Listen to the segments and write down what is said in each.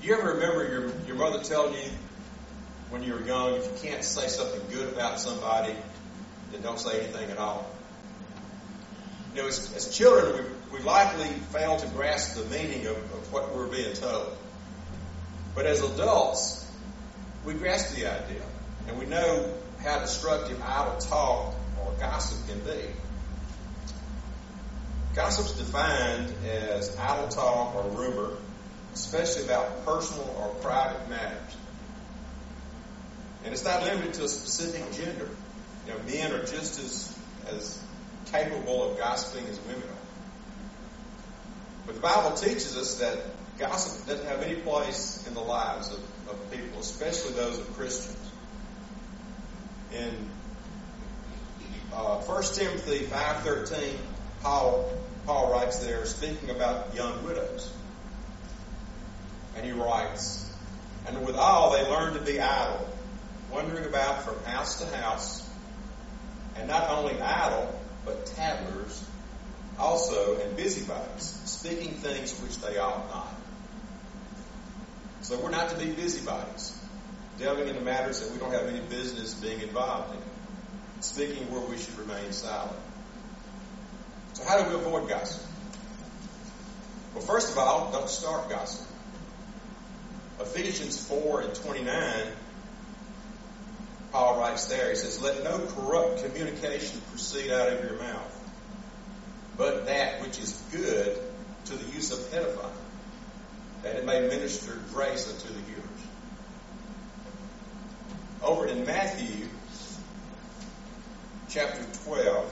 Do you ever remember your mother telling you when you were young, if you can't say something good about somebody, then don't say anything at all? You know, as children, we likely fail to grasp the meaning of what we're being told. But as adults, we grasp the idea, and we know how destructive idle talk or gossip can be. Gossip is defined as idle talk or rumor, especially about personal or private matters. And it's not limited to a specific gender. You know, men are just as capable of gossiping as women are. But the Bible teaches us that gossip doesn't have any place in the lives of people, especially those of Christians. In 1 Timothy 5:13, Paul writes there, speaking about young widows. And he writes, "And withal they learn to be idle, wandering about from house to house, and not only idle, but tattlers also, and busybodies, speaking things which they ought not." So we're not to be busybodies, delving into matters that we don't have any business being involved in, speaking where we should remain silent. So how do we avoid gossip? Well, first of all, don't start gossip. Ephesians 4:29, Paul writes there, he says, "Let no corrupt communication proceed out of your mouth, but that which is good to the use of edifying, that it may minister grace unto the hearers." Over in Matthew chapter 12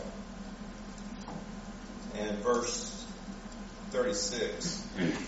and verse 36,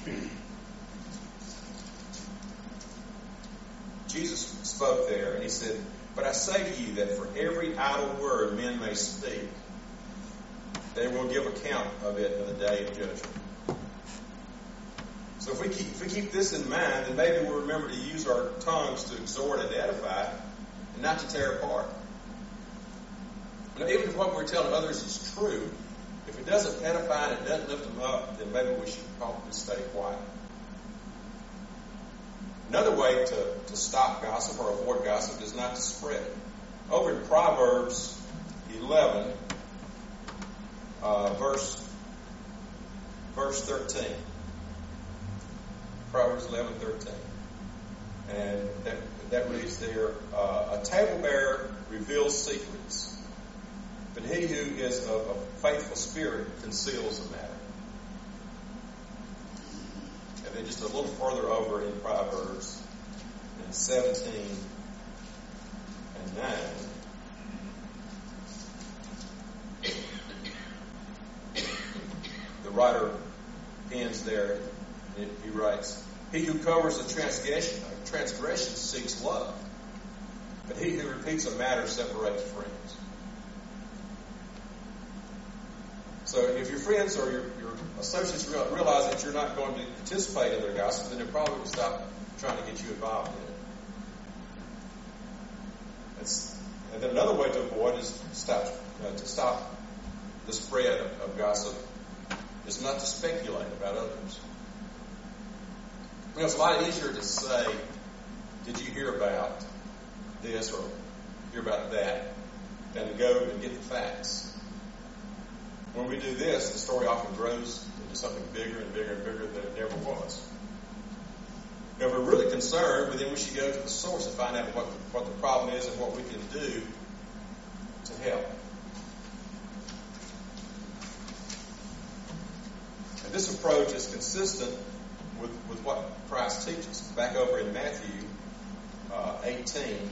Jesus spoke there and he said, "But I say to you that for every idle word men may speak, they will give account of it in the day of judgment." So if we keep this in mind, then maybe we'll remember to use our tongues to exhort and edify and not to tear apart. Now, even if what we're telling others is true, if it doesn't edify and it doesn't lift them up, then maybe we should probably stay quiet. Another way to stop gossip or avoid gossip is not to spread it. Over in Proverbs 11, verse 13. Proverbs 11:13. And that reads there, "A table bearer reveals secrets, but he who is of a faithful spirit conceals a matter." And then just a little further over in Proverbs, in 17 and 9, the writer ends there. He writes, "He who covers a transgression seeks love, but he who repeats a matter separates friends." So if your friends or your associates realize that you're not going to participate in their gossip, then they probably will stop trying to get you involved in it. And then another way to avoid is to stop the spread of gossip is not to speculate about others. You know, it's a lot easier to say, "Did you hear about this?" or "hear about that," than to go and get the facts. When we do this, the story often grows into something bigger and bigger and bigger than it ever was. If we're really concerned, then we should go to the source and find out what the problem is and what we can do to help. And this approach is consistent with what Christ teaches. Back over in Matthew 18,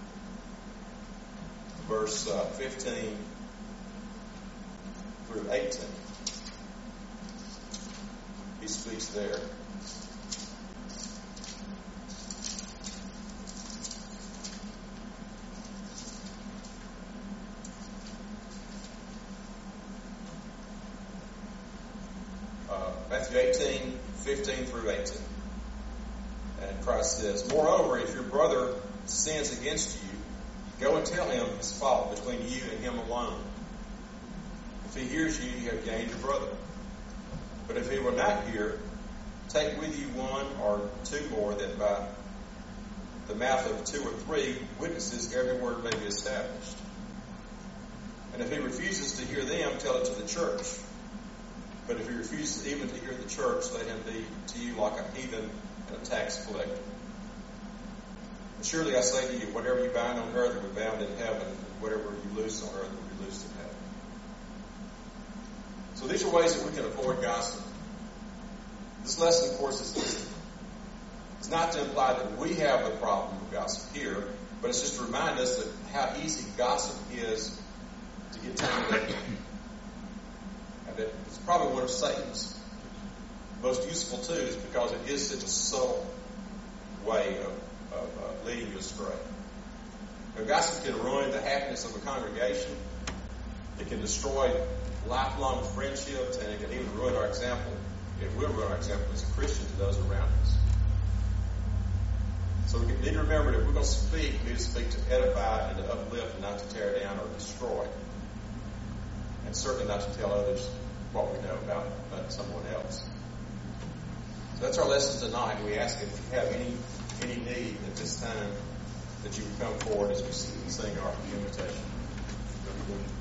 verse 15 through 18. He speaks there. Matthew 18, 15 through 18. And Christ says, "Moreover, if your brother sins against you, go and tell him his fault between you and him alone. If he hears you, you have gained your brother. But if he will not hear, take with you one or two more, that by the mouth of 2 or 3 witnesses every word may be established. And if he refuses to hear them, tell it to the church. But if he refuses even to hear the church, let him be to you like a heathen and a tax collector. And surely I say to you, whatever you bind on earth will be bound in heaven, and whatever you loose on earth will be loosed in heaven. So these are ways that we can avoid gossip. This lesson, of course, is not to imply that we have a problem with gossip here, but it's just to remind us that how easy gossip is to get tangled up in. And that it's probably one of Satan's most useful tools, because it is such a subtle way of leading you astray. Now, gossip can ruin the happiness of a congregation. It can destroy lifelong friendships, and it can even ruin our example. It will ruin our example as a Christian to those around us. So we need to remember that if we're going to speak, we need to speak to edify and to uplift, and not to tear down or destroy. And certainly not to tell others what we know about someone else. So that's our lesson tonight. We ask if you have any need at this time that you would come forward as we sing our invitation.